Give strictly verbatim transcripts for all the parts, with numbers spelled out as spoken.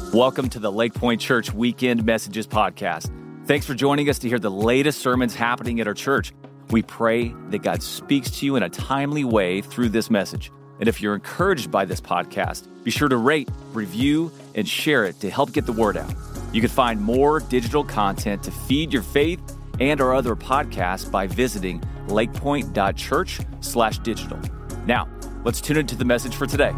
Welcome to the Lake Point Church Weekend Messages Podcast. Thanks for joining us to hear the latest sermons happening at our church. We pray that God speaks to you in a timely way through this message. And if you're encouraged by this podcast, be sure to rate, review, and share it to help get the word out. You can find more digital content to feed your faith and our other podcasts by visiting lakepoint.church slash digital. Now, let's tune into the message for today.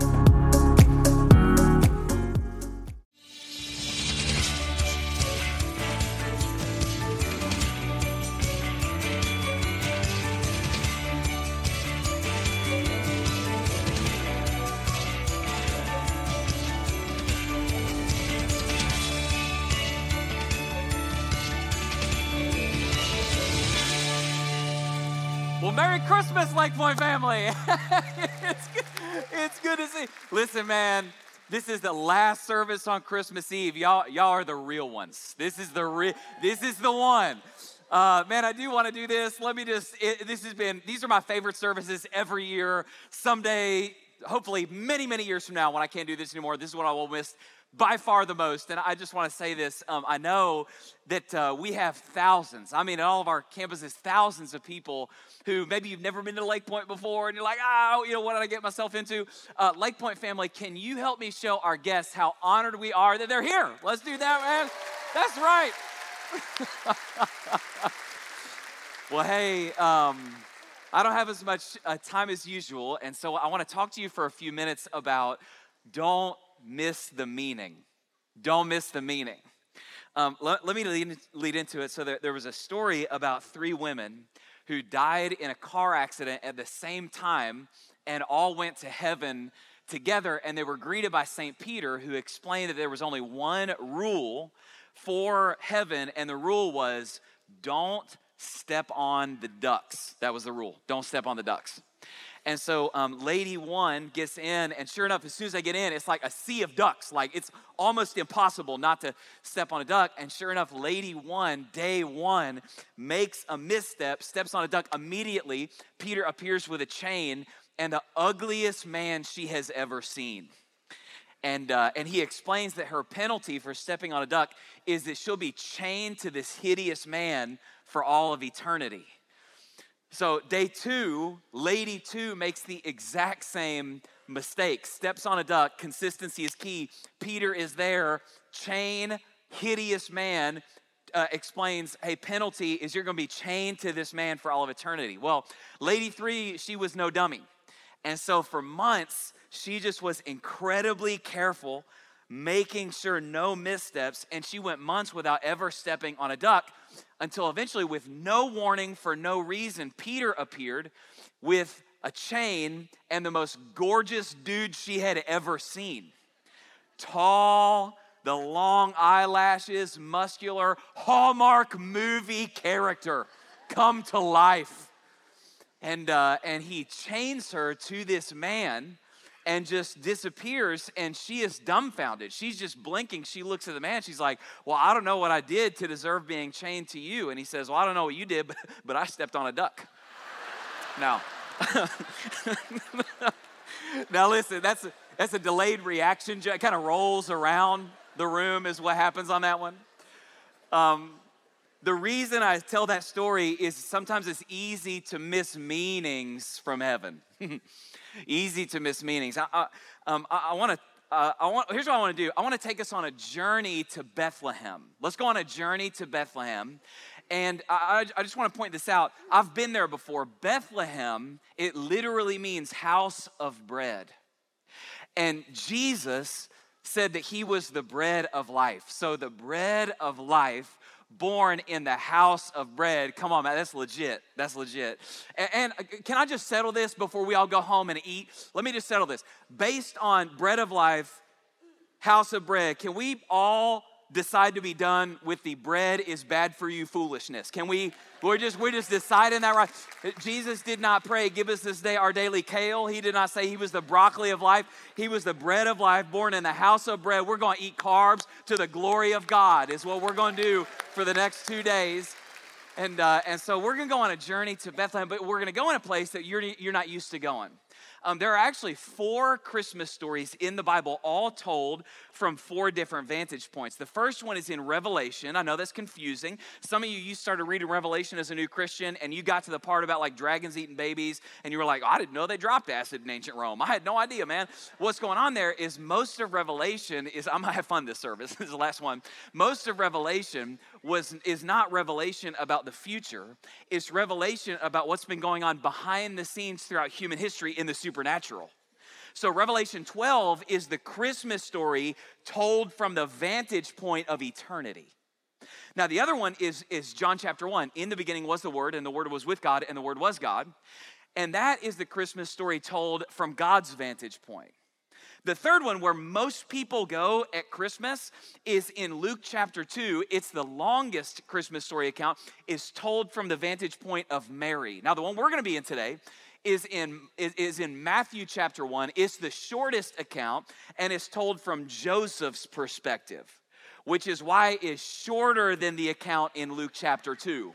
Well, Merry Christmas, Lake Point family. it's, good. it's good to see. Listen, man, this is the last service on Christmas Eve. Y'all, y'all are the real ones. This is the re- This is the one. Uh, man, I do want to do this. Let me just. It, this has been. These are my favorite services every year. Someday, hopefully, many, many years from now, when I can't do this anymore, this is what I will miss by far the most. And I just want to say this. Um, I know that uh, we have thousands. I mean, at all of our campuses, thousands of people who maybe you've never been to Lake Point before, and you're like, oh, you know, what did I get myself into? Uh, Lake Point family, can you help me show our guests how honored we are that they're here? Let's do that, man. That's right. Well, hey, um, I don't have as much uh, time as usual, and so I want to talk to you for a few minutes about don't miss the meaning. Don't miss the meaning. Um, let, let me lead, lead into it. So there, there was a story about three women who died in a car accident at the same time and all went to heaven together, and they were greeted by Saint Peter, who explained that there was only one rule for heaven, and the rule was don't step on the ducks. That was the rule. Don't step on the ducks. And so um, lady one gets in, and sure enough, as soon as I get in, it's like a sea of ducks. Like, it's almost impossible not to step on a duck. And sure enough, lady one, day one, makes a misstep, steps on a duck. Immediately, Peter appears with a chain and the ugliest man she has ever seen. And, uh, and he explains that her penalty for stepping on a duck is that she'll be chained to this hideous man for all of eternity. So day two, lady two makes the exact same mistake, steps on a duck. Consistency is key. Peter is there, chain, hideous man, uh, explains, hey, penalty is you're going to be chained to this man for all of eternity. Well, lady three, she was no dummy. And so for months, she just was incredibly careful, making sure no missteps, and she went months without ever stepping on a duck, until eventually, with no warning, for no reason, Peter appeared with a chain and the most gorgeous dude she had ever seen. Tall, the long eyelashes, muscular, Hallmark movie character come to life. And, uh, and he chains her to this man and just disappears, and she is dumbfounded. She's just blinking. She looks at the man. She's like, well, I don't know what I did to deserve being chained to you. And he says, well, I don't know what you did, but, but I stepped on a duck. Now, now listen, that's a, that's a delayed reaction. It kind of rolls around the room is what happens on that one. Um, the reason I tell that story is sometimes it's easy to miss meanings from heaven. Easy to miss meanings. I, I, um, I, I want to. Uh, I want. Here's what I want to do. I want to take us on a journey to Bethlehem. Let's go on a journey to Bethlehem, and I, I just want to point this out. I've been there before. Bethlehem. It literally means house of bread, and Jesus said that he was the bread of life. So the bread of life, born in the house of bread. Come on, man, that's legit. That's legit. And, and can I just settle this before we all go home and eat? Let me just settle this. Based on bread of life, house of bread, can we all decide to be done with the bread is bad for you foolishness? Can we, we're just, we're just deciding that, right? Jesus did not pray, give us this day our daily kale. He did not say he was the broccoli of life. He was the bread of life, born in the house of bread. We're going to eat carbs to the glory of God is what we're going to do for the next two days. And uh, and so we're going to go on a journey to Bethlehem, but we're going to go in a place that you're you're not used to going. Um, there are actually four Christmas stories in the Bible, all told from four different vantage points. The first one is in Revelation. I know that's confusing. Some of you, you started reading Revelation as a new Christian, and you got to the part about like dragons eating babies, and you were like, oh, I didn't know they dropped acid in ancient Rome. I had no idea, man. What's going on there is most of Revelation is, I'm gonna have fun this service. This is the last one. Most of Revelation was is not revelation about the future. It's revelation about what's been going on behind the scenes throughout human history in the supernatural. So Revelation twelve is the Christmas story told from the vantage point of eternity. Now the other one is, is John chapter one. In the beginning was the Word, and the Word was with God, and the Word was God. And that is the Christmas story told from God's vantage point. The third one, where most people go at Christmas, is in Luke chapter two. It's the longest Christmas story account. It's told from the vantage point of Mary. Now, the one we're going to be in today is in, is, is in Matthew chapter one. It's the shortest account, and it's told from Joseph's perspective, which is why it's shorter than the account in Luke chapter two.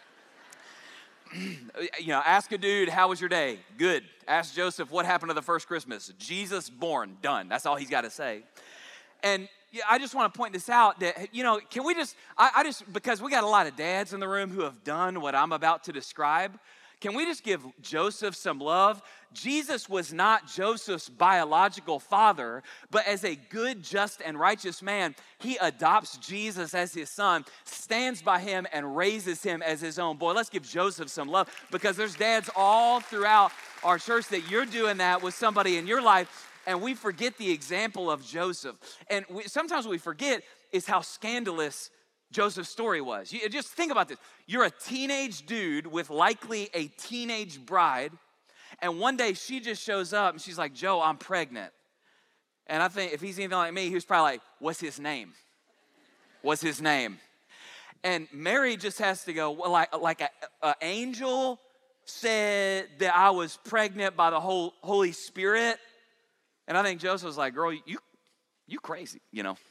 You know, ask a dude, how was your day? Good. Ask Joseph, what happened to the first Christmas? Jesus born, done. That's all he's got to say. And yeah, I just want to point this out that, you know, can we just, I, I just, because we got a lot of dads in the room who have done what I'm about to describe, can we just give Joseph some love? Jesus was not Joseph's biological father, but as a good, just, and righteous man, he adopts Jesus as his son, stands by him, and raises him as his own boy. Let's give Joseph some love, because there's dads all throughout our church that you're doing that with somebody in your life, and we forget the example of Joseph. And we, sometimes what we forget is how scandalous Joseph's story was. You, just think about this. You're a teenage dude with likely a teenage bride, and one day she just shows up and she's like, Joe, I'm pregnant. And I think if he's anything like me, he was probably like, what's his name? What's his name? And Mary just has to go, well, like, like an angel said that I was pregnant by the whole Holy Spirit. And I think Joseph was like, girl, you, you crazy, you know.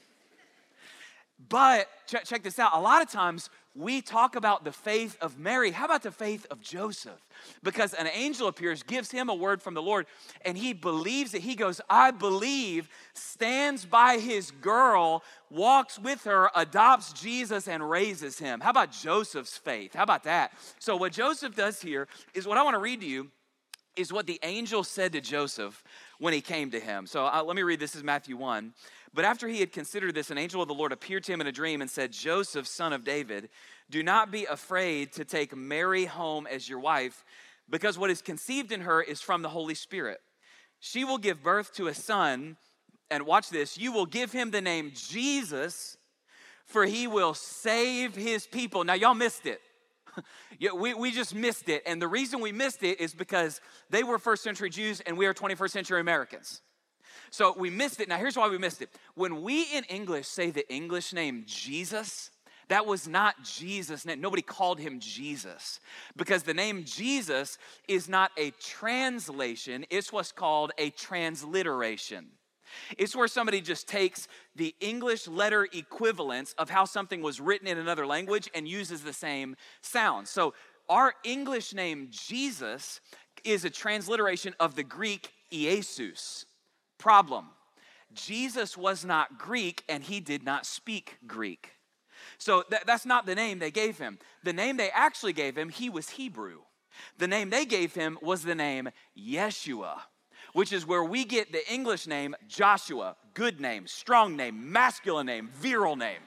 But check, check this out. A lot of times we talk about the faith of Mary. How about the faith of Joseph? Because an angel appears, gives him a word from the Lord, and he believes it. He goes, I believe, stands by his girl, walks with her, adopts Jesus, and raises him. How about Joseph's faith? How about that? So what Joseph does here is what I want to read to you is what the angel said to Joseph when he came to him. So uh, let me read. This is Matthew one. But after he had considered this, an angel of the Lord appeared to him in a dream and said, Joseph, son of David, do not be afraid to take Mary home as your wife, because what is conceived in her is from the Holy Spirit. She will give birth to a son, and watch this, you will give him the name Jesus, for he will save his people. Now, y'all missed it. Yeah, we, we just missed it. And the reason we missed it is because they were first century Jews and we are twenty-first century Americans. So we missed it. Now, here's why we missed it. When we in English say the English name Jesus, that was not Jesus' name. Nobody called him Jesus, because the name Jesus is not a translation. It's what's called a transliteration. It's where somebody just takes the English letter equivalents of how something was written in another language and uses the same sound. So our English name Jesus is a transliteration of the Greek Iesus. Problem: Jesus was not Greek and he did not speak Greek. So th- that's not the name they gave him. The name they actually gave him, he was Hebrew. The name they gave him was the name Yeshua, which is where we get the English name Joshua. Good name, strong name, masculine name, virile name.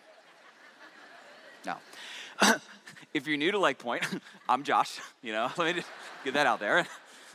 Now, if you're new to Lake Point, I'm Josh, you know, let me just get that out there.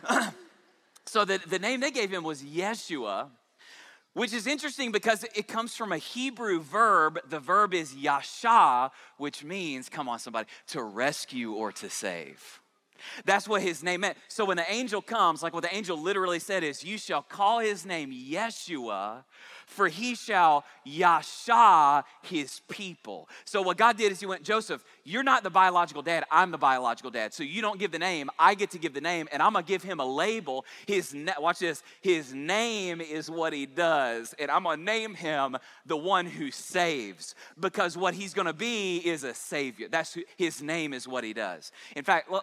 So the, the name they gave him was Yeshua, which is interesting because it comes from a Hebrew verb. The verb is yasha, which means, come on somebody, to rescue or to save. That's what his name meant. So when the angel comes, like what the angel literally said is, you shall call his name Yeshua, for he shall yasha his people. So what God did is he went, Joseph, you're not the biological dad, I'm the biological dad. So you don't give the name, I get to give the name, and I'm gonna give him a label. His na- Watch this, his name is what he does, and I'm gonna name him the one who saves, because what he's gonna be is a savior. That's who, his name is what he does. In fact, l- let me just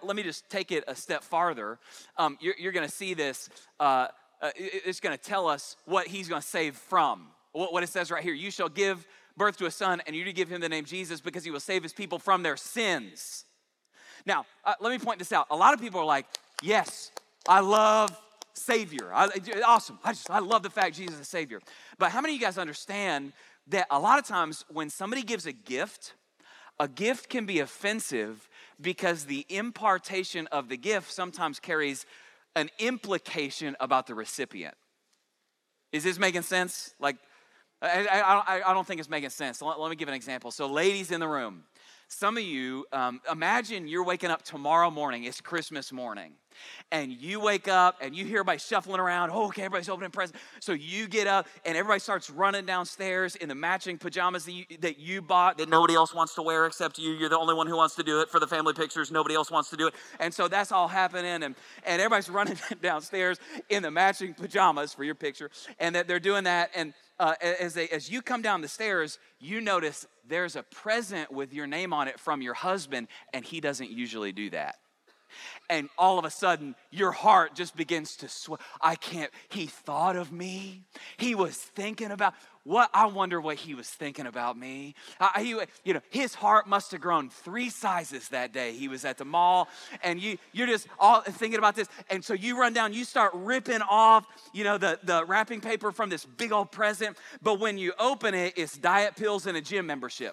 just take it a step farther, um, you're, you're going to see this. Uh, uh, it, it's going to tell us what he's going to save from. What, what it says right here, you shall give birth to a son, and you're to give him the name Jesus because he will save his people from their sins. Now, uh, let me point this out. A lot of people are like, yes, I love Savior. I, awesome. I just, I love the fact Jesus is Savior. But how many of you guys understand that a lot of times when somebody gives a gift, a gift can be offensive because the impartation of the gift sometimes carries an implication about the recipient. Is this making sense? Like, I, I, I don't think it's making sense. Let, let me give an example. So ladies in the room, some of you, um, imagine you're waking up tomorrow morning, it's Christmas morning, and you wake up and you hear everybody shuffling around. Oh, okay, everybody's opening presents. So you get up and everybody starts running downstairs in the matching pajamas that you, that you bought that nobody else wants to wear except you. You're the only one who wants to do it for the family pictures. Nobody else wants to do it. And so that's all happening, and, and everybody's running downstairs in the matching pajamas for your picture, and that they're doing that. And Uh, as, they, as you come down the stairs, you notice there's a present with your name on it from your husband, and he doesn't usually do that. And all of a sudden, your heart just begins to swell. I can't, he thought of me. He was thinking about, what, I wonder what he was thinking about me. Uh, he, you know, his heart must have grown three sizes that day. He was at the mall, and you, you're just all thinking about this. And so you run down, you start ripping off, you know, the, the wrapping paper from this big old present. But when you open it, it's diet pills and a gym membership.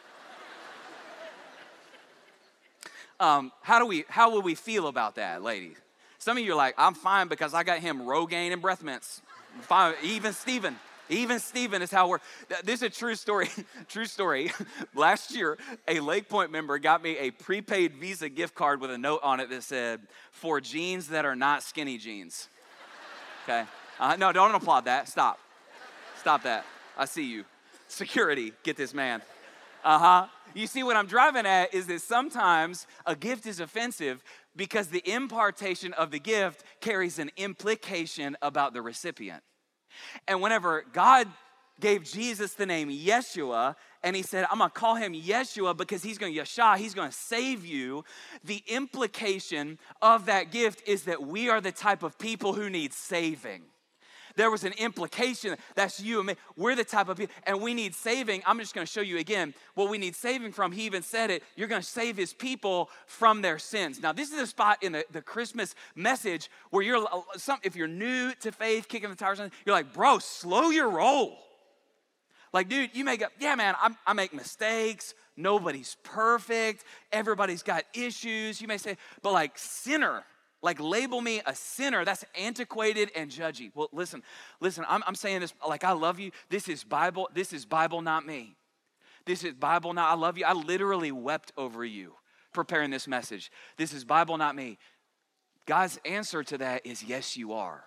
Um, how do we, how will we feel about that, ladies? Some of you are like, I'm fine because I got him Rogaine and breath mints. Fine. Even Stephen, even Stephen is how we're, this is a true story, true story. Last year, a Lake Point member got me a prepaid Visa gift card with a note on it that said, for jeans that are not skinny jeans. Okay? Uh, no, don't applaud that. Stop. Stop that. I see you. Security, get this man. Uh-huh. You see, what I'm driving at is that sometimes a gift is offensive because the impartation of the gift carries an implication about the recipient. And whenever God gave Jesus the name Yeshua, and he said, I'm going to call him Yeshua because he's going to, Yeshua, he's going to save you, the implication of that gift is that we are the type of people who need saving. There was an implication. That's you and me. We're the type of people, and we need saving. I'm just going to show you again what we need saving from. He even said it. You're going to save his people from their sins. Now, this is a spot in the, the Christmas message where you're, some, if you're new to faith, kicking the tires on, you're like, bro, slow your roll. Like, dude, you make up, yeah, man, I, I make mistakes. Nobody's perfect. Everybody's got issues. You may say, but like sinner. Like, label me a sinner. That's antiquated and judgy. Well, listen, listen, I'm, I'm saying this like I love you. This is Bible. This is Bible, not me. This is Bible, not I love you. I literally wept over you preparing this message. This is Bible, not me. God's answer to that is yes, you are.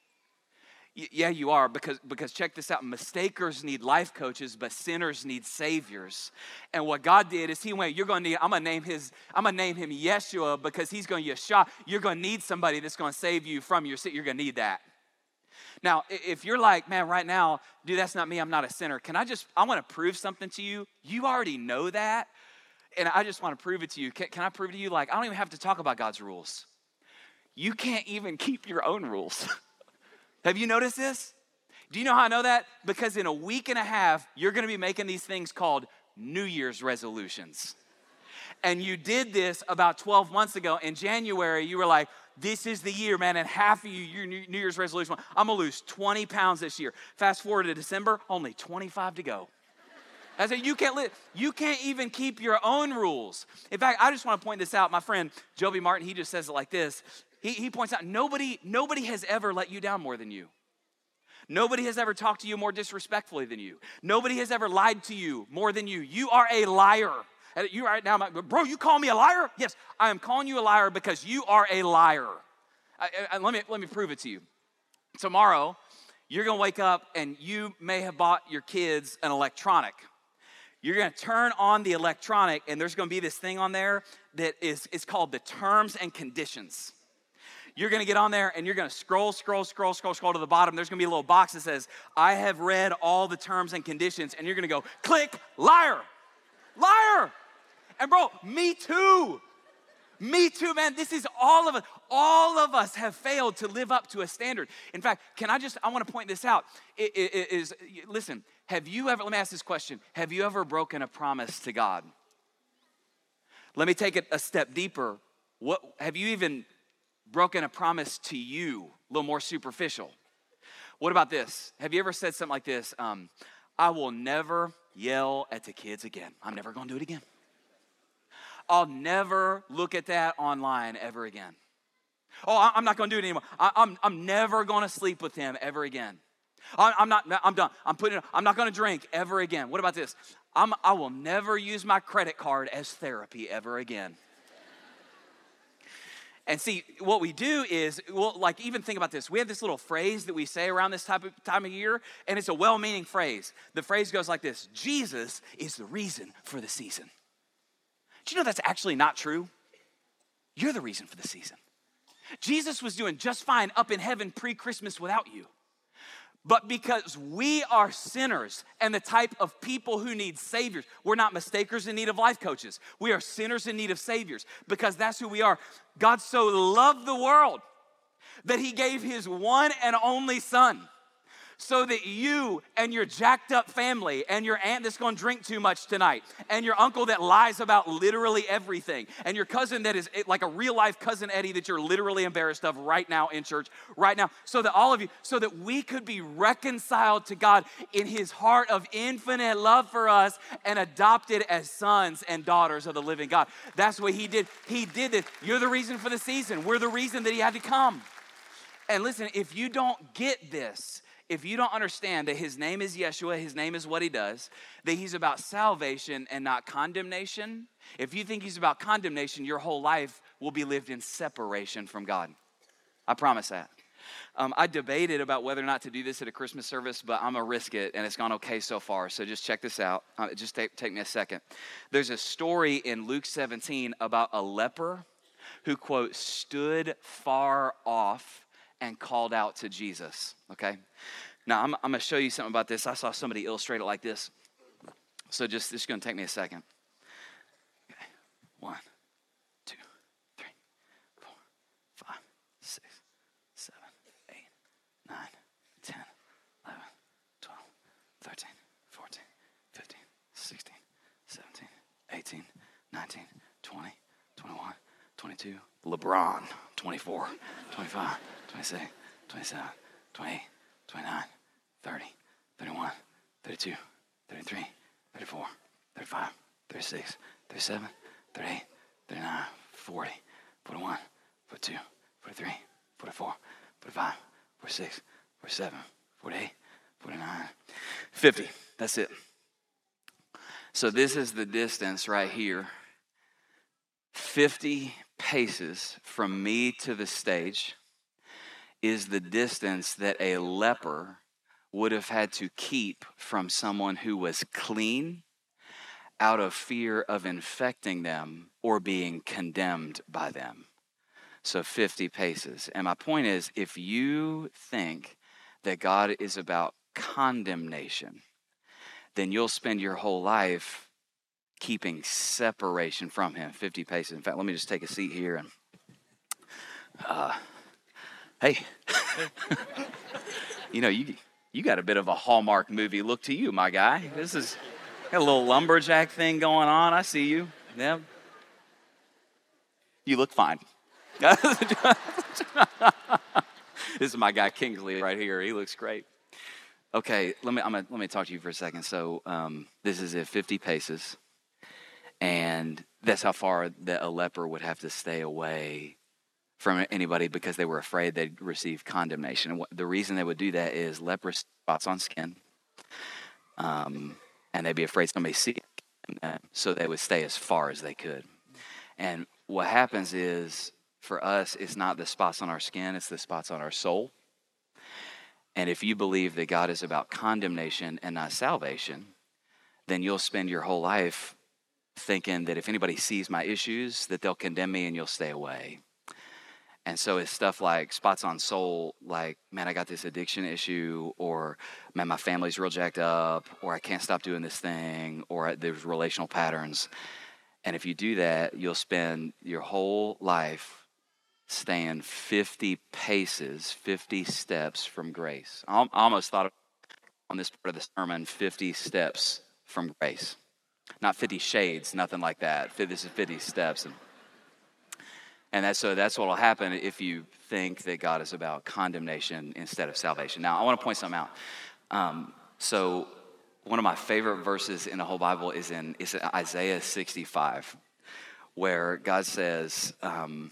Y- yeah, you are, because, because check this out. Mistakers need life coaches, but sinners need saviors. And what God did is he went, you're going to need, I'm going to name his, I'm going to name him Yeshua because he's going to Yeshua. You're going to need somebody that's going to save you from your sin. You're going to need that. Now, if you're like, man, right now, dude, that's not me. I'm not a sinner. Can I just, I want to prove something to you. You already know that. And I just want to prove it to you. Can, can I prove it to you? Like, I don't even have to talk about God's rules. You can't even keep your own rules. Have you noticed this? Do you know how I know that? Because in a week and a half, you're going to be making these things called New Year's resolutions. And you did this about twelve months ago. In January, you were like, this is the year, man, and half of you, your New Year's resolution, I'm going to lose twenty pounds this year. Fast forward to December, only twenty-five to go. I said, you can't live, you can't even keep your own rules. In fact, I just want to point this out. My friend, Joby Martin, he just says it like this. He, he points out, nobody, nobody has ever let you down more than you. Nobody has ever talked to you more disrespectfully than you. Nobody has ever lied to you more than you. You are a liar. And you right now, bro, you call me a liar? Yes, I am calling you a liar because you are a liar. I, I, let me, let me prove it to you. Tomorrow, you're going to wake up and you may have bought your kids an electronic. You're going to turn on the electronic and there's going to be this thing on there that is, is called the terms and conditions. You're going to get on there and you're going to scroll, scroll, scroll, scroll, scroll to the bottom. There's going to be a little box that says, I have read all the terms and conditions. And you're going to go, click, liar, liar. And bro, me too. Me too, man. This is all of us. All of us have failed to live up to a standard. In fact, can I just, I want to point this out. It, it, it is, listen, have you ever, let me ask this question. Have you ever broken a promise to God? Let me take it a step deeper. What, have you even broken a promise to you? A little more superficial. What about this? Have you ever said something like this? Um, I will never yell at the kids again. I'm never going to do it again. I'll never look at that online ever again. Oh, I'm not going to do it anymore. I, I'm, I'm never going to sleep with him ever again. I, I'm not, I'm done. I'm putting, I'm not going to drink ever again. What about this? I'm, I will never use my credit card as therapy ever again. And see, what we do is, well, like even think about this. We have this little phrase that we say around this type of time of year, and it's a well-meaning phrase. The phrase goes like this: Jesus is the reason for the season. Do you know that's actually not true? You're the reason for the season. Jesus was doing just fine up in heaven pre-Christmas without you. But because we are sinners and the type of people who need saviors, we're not mistakers in need of life coaches. We are sinners in need of saviors because that's who we are. God so loved the world that he gave his one and only son, so that you and your jacked up family and your aunt that's gonna drink too much tonight and your uncle that lies about literally everything and your cousin that is like a real life cousin Eddie that you're literally embarrassed of right now in church, right now, so that all of you, so that we could be reconciled to God in his heart of infinite love for us and adopted as sons and daughters of the living God. That's what he did. He did this. You're the reason for the season. We're the reason that he had to come. And listen, if you don't get this, if you don't understand that his name is Yeshua, his name is what he does, that he's about salvation and not condemnation, if you think he's about condemnation, your whole life will be lived in separation from God. I promise that. Um, I debated about whether or not to do this at a Christmas service, but I'm going to risk it, and it's gone okay so far. So just check this out. Uh, just take, take me a second. There's a story in Luke seventeen about a leper who, quote, stood far off and called out to Jesus, okay? Now, I'm, I'm going to show you something about this. I saw somebody illustrate it like this. So just, this is going to take me a second. Okay, one, two, three, four, five, six, seven, eight, nine, ten, eleven, twelve, thirteen, fourteen, fifteen, sixteen, seventeen, eighteen, nineteen, twenty, twenty-one, twenty-two, LeBron, twenty-four, twenty-five, twenty-six, twenty-seven, twenty-eight, twenty-nine, thirty, thirty-one, thirty-two, thirty-three, thirty-four, thirty-five, thirty-six, thirty-seven, thirty-eight, thirty-nine, forty, forty-one, forty-two, forty-three, forty-four, forty-five, forty-six, forty-seven, forty-eight, forty-nine, fifty. That's it. So this is the distance right here. fifty paces from me to the stage is the distance that a leper would have had to keep from someone who was clean out of fear of infecting them or being condemned by them. So fifty paces. And my point is, if you think that God is about condemnation, then you'll spend your whole life keeping separation from him. fifty paces. In fact, let me just take a seat here and uh, hey, you know, you you got a bit of a Hallmark movie look to you, my guy. This is got a little lumberjack thing going on. I see you. Yeah, you look fine. This is my guy Kingsley right here. He looks great. Okay, let me I'm gonna, let me talk to you for a second. So um, this is at fifty paces, and that's how far that a leper would have to stay away from anybody because they were afraid they'd receive condemnation. And what, the reason they would do that is leprosy spots on skin, um, and they'd be afraid somebody see it, uh, so they would stay as far as they could. And what happens is, for us, it's not the spots on our skin, it's the spots on our soul. And if you believe that God is about condemnation and not salvation, then you'll spend your whole life thinking that if anybody sees my issues, that they'll condemn me and you'll stay away. And so it's stuff like spots on soul, like, man, I got this addiction issue, or, man, my family's real jacked up, or I can't stop doing this thing, or there's relational patterns. And if you do that, you'll spend your whole life staying fifty paces, fifty steps from grace. I almost thought on this part of the sermon, fifty steps from grace. Not fifty shades, nothing like that. This is fifty steps. And, and that's, so that's what will happen if you think that God is about condemnation instead of salvation. Now, I want to point something out. Um, so one of my favorite verses in the whole Bible is in, is in Isaiah sixty-five, where God says... Um,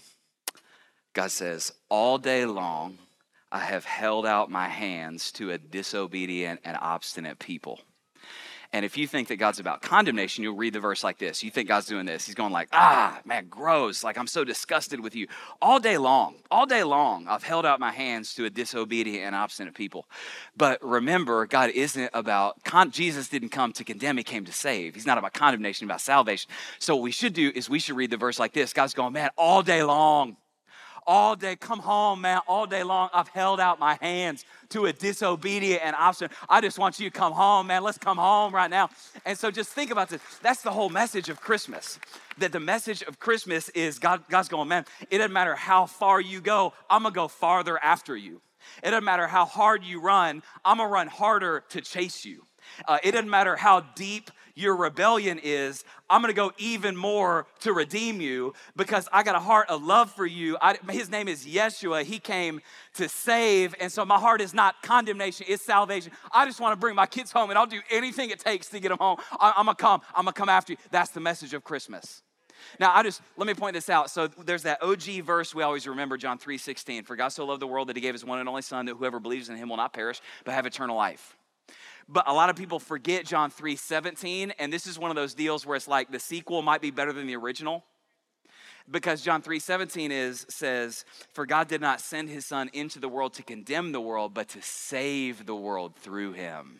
God says, all day long, I have held out my hands to a disobedient and obstinate people. And if you think that God's about condemnation, you'll read the verse like this. You think God's doing this. He's going like, ah, man, gross. Like, I'm so disgusted with you. All day long, all day long, I've held out my hands to a disobedient and obstinate people. But remember, God isn't about, con- Jesus didn't come to condemn. He came to save. He's not about condemnation, about salvation. So what we should do is we should read the verse like this. God's going, man, all day long, all day, come home, man. All day long, I've held out my hands to a disobedient and obstinate. I just want you to come home, man. Let's come home right now. And so just think about this. That's the whole message of Christmas. That the message of Christmas is God, God's going, man, it doesn't matter how far you go. I'm going to go farther after you. It doesn't matter how hard you run. I'm going to run harder to chase you. Uh, it doesn't matter how deep your rebellion is, I'm going to go even more to redeem you because I got a heart of love for you. I, his name is Yeshua. He came to save. And so my heart is not condemnation, it's salvation. I just want to bring my kids home and I'll do anything it takes to get them home. I, I'm going to come. I'm going to come after you. That's the message of Christmas. Now, I just, let me point this out. So there's that O G verse we always remember, John three sixteen. For God so loved the world that he gave his one and only son, that whoever believes in him will not perish, but have eternal life. But a lot of people forget John three seventeen, and this is one of those deals where it's like the sequel might be better than the original. Because John three seventeen is, says, for God did not send his son into the world to condemn the world, but to save the world through him.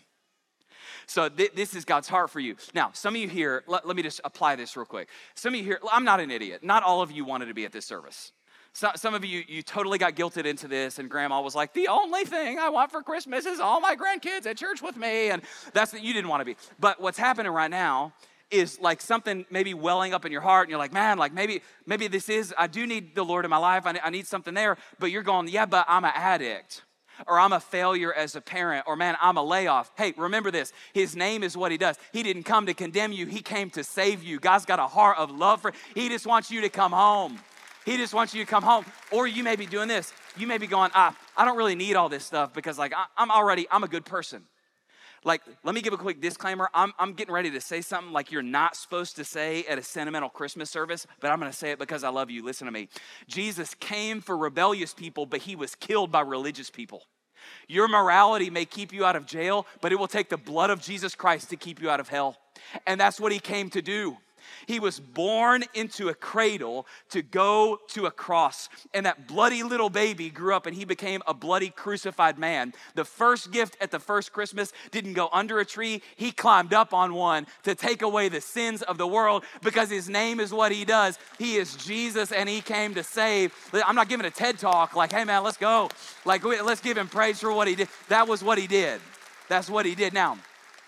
So th- this is God's heart for you. Now, some of you here, let, let me just apply this real quick. Some of you here, I'm not an idiot. Not all of you wanted to be at this service. So, some of you, you totally got guilted into this, and grandma was like, the only thing I want for Christmas is all my grandkids at church with me, and that's what you didn't want to be. But what's happening right now is like something maybe welling up in your heart, and you're like, man, like maybe maybe this is, I do need the Lord in my life, I, I need something there, but you're going, yeah, but I'm an addict, or I'm a failure as a parent, or man, I'm a layoff. Hey, remember this, his name is what he does. He didn't come to condemn you, he came to save you. God's got a heart of love for, he just wants you to come home. He just wants you to come home. Or you may be doing this. You may be going, ah, I don't really need all this stuff because like I, I'm already, I'm a good person. Like, let me give a quick disclaimer. I'm, I'm getting ready to say something like you're not supposed to say at a sentimental Christmas service, but I'm going to say it because I love you. Listen to me. Jesus came for rebellious people, but he was killed by religious people. Your morality may keep you out of jail, but it will take the blood of Jesus Christ to keep you out of hell. And that's what he came to do. He was born into a cradle to go to a cross. And that bloody little baby grew up and he became a bloody crucified man. The first gift at the first Christmas didn't go under a tree. He climbed up on one to take away the sins of the world because his name is what he does. He is Jesus and he came to save. I'm not giving a TED talk like, hey man, let's go. Like, let's give him praise for what he did. That was what he did. That's what he did. Now,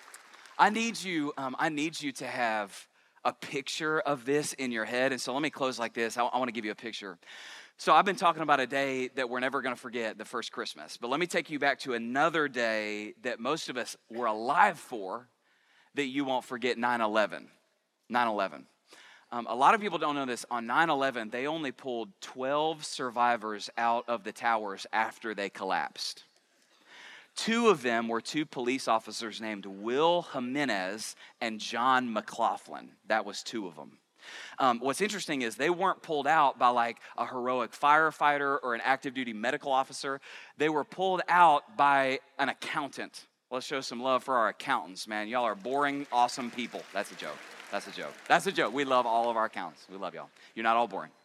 I need you, um, I need you to have a picture of this in your head. And so let me close like this. I, I want to give you a picture. So I've been talking about a day that we're never going to forget, the first Christmas. But let me take you back to another day that most of us were alive for that you won't forget, nine eleven. nine eleven. Um, a lot of people don't know this. On nine eleven, they only pulled twelve survivors out of the towers after they collapsed. Two of them were two police officers named Will Jimenez and John McLaughlin. That was two of them. Um, what's interesting is they weren't pulled out by like a heroic firefighter or an active duty medical officer. They were pulled out by an accountant. Let's show some love for our accountants, man. Y'all are boring, awesome people. That's a joke. That's a joke. That's a joke. We love all of our accountants. We love y'all. You're not all boring.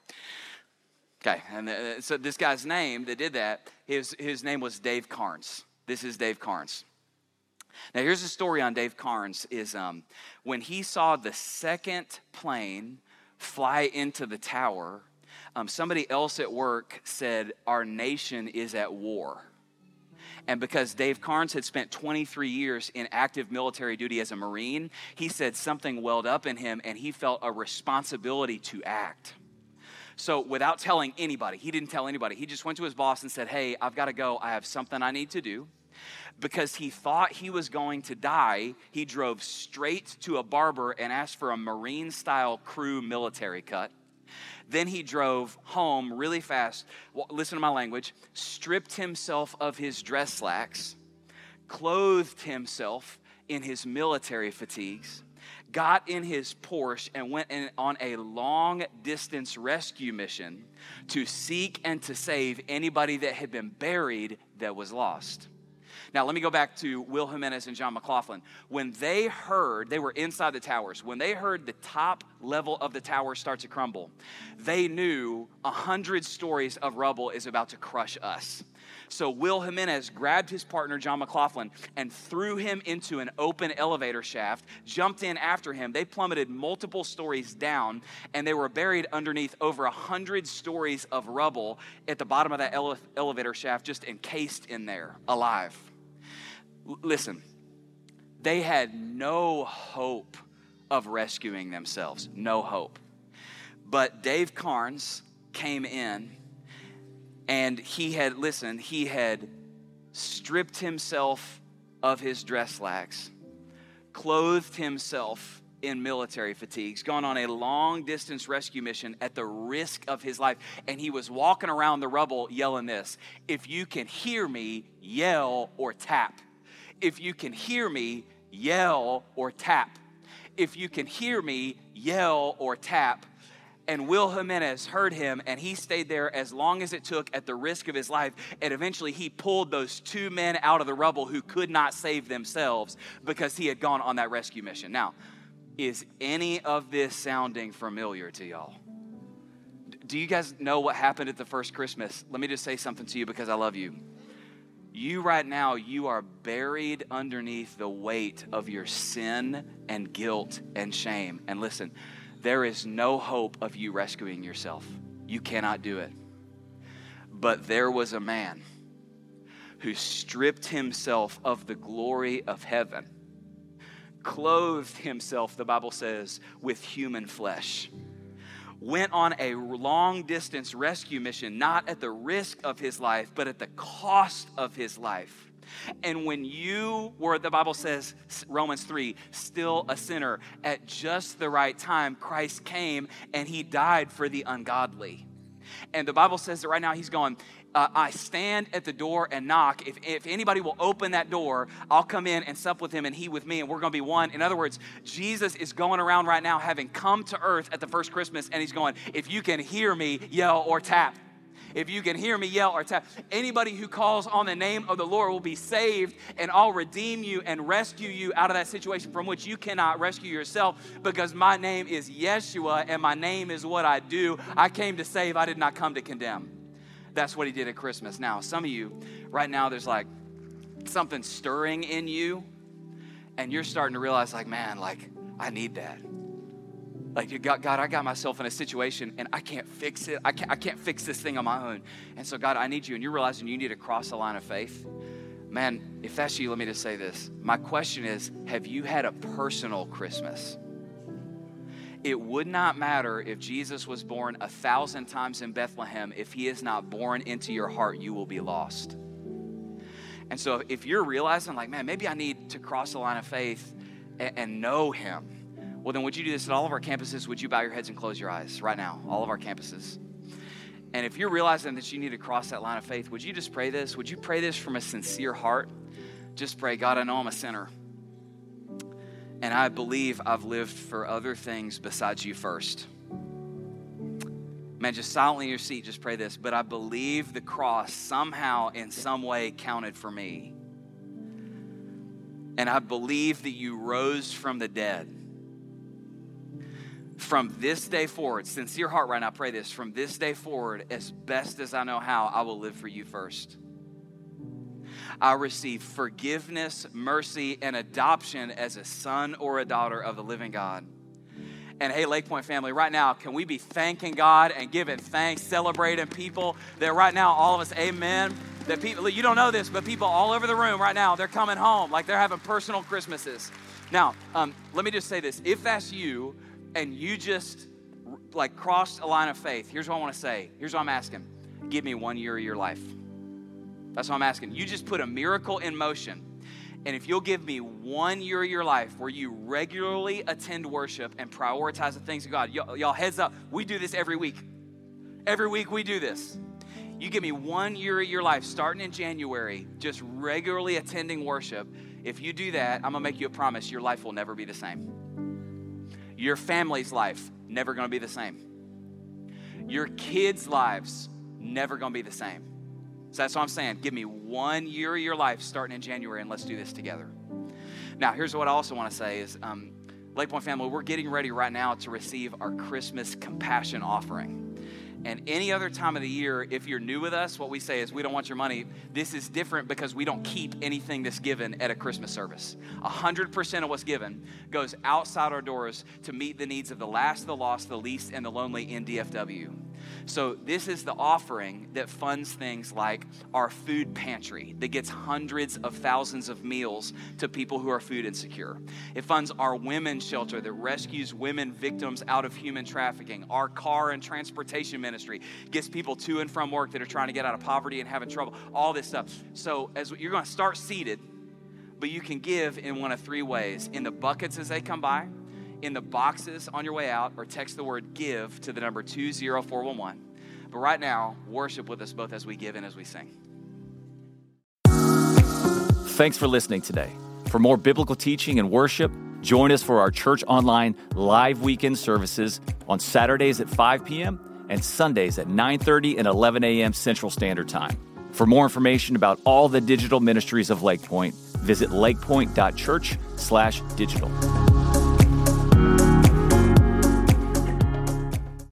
Okay, and uh, so this guy's name that did that, his, his name was Dave Carnes. This is Dave Carnes. Now, here's the story on Dave Carnes is um, when he saw the second plane fly into the tower, um, somebody else at work said, our nation is at war. And because Dave Carnes had spent twenty-three years in active military duty as a Marine, he said something welled up in him and he felt a responsibility to act. So without telling anybody, he didn't tell anybody. He just went to his boss and said, hey, I've got to go. I have something I need to do. Because he thought he was going to die, he drove straight to a barber and asked for a Marine-style crew military cut. Then he drove home really fast, well, listen to my language, stripped himself of his dress slacks, clothed himself in his military fatigues, got in his Porsche and went in on a long-distance rescue mission to seek and to save anybody that had been buried that was lost. Now, let me go back to Will Jimenez and John McLaughlin. When they heard, they were inside the towers, when they heard the top level of the tower start to crumble, they knew a hundred stories of rubble is about to crush us. So Will Jimenez grabbed his partner, John McLaughlin, and threw him into an open elevator shaft, jumped in after him. They plummeted multiple stories down, and they were buried underneath over a hundred stories of rubble at the bottom of that ele- elevator shaft, just encased in there, alive. Listen, they had no hope of rescuing themselves, no hope. But Dave Carnes came in and he had, listen, he had stripped himself of his dress slacks, clothed himself in military fatigues, gone on a long distance rescue mission at the risk of his life. And he was walking around the rubble yelling this: if you can hear me, yell or tap. If you can hear me, yell or tap. If you can hear me, yell or tap. And Will Jimenez heard him, and he stayed there as long as it took at the risk of his life. And eventually he pulled those two men out of the rubble who could not save themselves because he had gone on that rescue mission. Now, is any of this sounding familiar to y'all? Do you guys know what happened at the first Christmas? Let me just say something to you because I love you. You right now, you are buried underneath the weight of your sin and guilt and shame. And listen, there is no hope of you rescuing yourself. You cannot do it. But there was a man who stripped himself of the glory of heaven, clothed himself, the Bible says, with human flesh, went on a long-distance rescue mission, not at the risk of his life, but at the cost of his life. And when you were, the Bible says, Romans three, still a sinner, at just the right time, Christ came and he died for the ungodly. And the Bible says that right now he's going, uh, I stand at the door and knock. If, if anybody will open that door, I'll come in and sup with him and he with me, and we're going to be one. In other words, Jesus is going around right now having come to earth at the first Christmas, and he's going, if you can hear me, yell or tap. If you can hear me, yell or tap. Anybody who calls on the name of the Lord will be saved, and I'll redeem you and rescue you out of that situation from which you cannot rescue yourself, because my name is Yeshua and my name is what I do. I came to save, I did not come to condemn. That's what he did at Christmas. Now, some of you, right now, there's like something stirring in you, and you're starting to realize, like, man, like, I need that. Like, God, God, I got myself in a situation, and I can't fix it. I can't, I can't fix this thing on my own. And so, God, I need you, and you're realizing you need to cross the line of faith. Man, if that's you, let me just say this. My question is, have you had a personal Christmas? It would not matter if Jesus was born a thousand times in Bethlehem. If he is not born into your heart, you will be lost. And so if you're realizing, like, man, maybe I need to cross the line of faith and, and know him, well, then would you do this at all of our campuses? Would you bow your heads and close your eyes right now, all of our campuses? And if you're realizing that you need to cross that line of faith, would you just pray this? Would you pray this from a sincere heart? Just pray, God, I know I'm a sinner. And I believe I've lived for other things besides you first. Man, just silently in your seat, just pray this. But I believe the cross somehow in some way counted for me. And I believe that you rose from the dead. From this day forward, sincere heart right now, pray this. From this day forward, as best as I know how, I will live for you first. I receive forgiveness, mercy, and adoption as a son or a daughter of the living God. And hey, Lake Point family, right now, can we be thanking God and giving thanks, celebrating people that right now, all of us, amen. that people, you don't know this, but people all over the room right now, they're coming home like they're having personal Christmases. Now, um, let me just say this. If that's you and you just like crossed a line of faith, here's what I want to say. Here's what I'm asking. Give me one year of your life. That's what I'm asking. You just put a miracle in motion. And if you'll give me one year of your life where you regularly attend worship and prioritize the things of God, y- y'all heads up, we do this every week. Every week we do this. You give me one year of your life, starting in January, just regularly attending worship. If you do that, I'm gonna make you a promise, your life will never be the same. Your family's life, never gonna be the same. Your kids' lives, never gonna be the same. So that's what I'm saying. Give me one year of your life starting in January and let's do this together. Now, here's what I also want to say is, um, Lake Point family, we're getting ready right now to receive our Christmas compassion offering. And any other time of the year, if you're new with us, what we say is we don't want your money. This is different because we don't keep anything that's given at a Christmas service. one hundred percent of what's given goes outside our doors to meet the needs of the last, the lost, the least, and the lonely in D F W. So this is the offering that funds things like our food pantry that gets hundreds of thousands of meals to people who are food insecure. It funds our women's shelter that rescues women victims out of human trafficking. Our car and transportation ministry gets people to and from work that are trying to get out of poverty and having trouble, all this stuff. So as you're going to start seated, but you can give in one of three ways: in the buckets as they come by, in the boxes on your way out, or text the word GIVE to the number two zero four one one. But right now, worship with us both as we give and as we sing. Thanks for listening today. For more biblical teaching and worship, join us for our Church Online live weekend services on Saturdays at five p.m. and Sundays at nine thirty and eleven a.m. Central Standard Time. For more information about all the digital ministries of Lake Point, visit lakepoint dot church slash digital.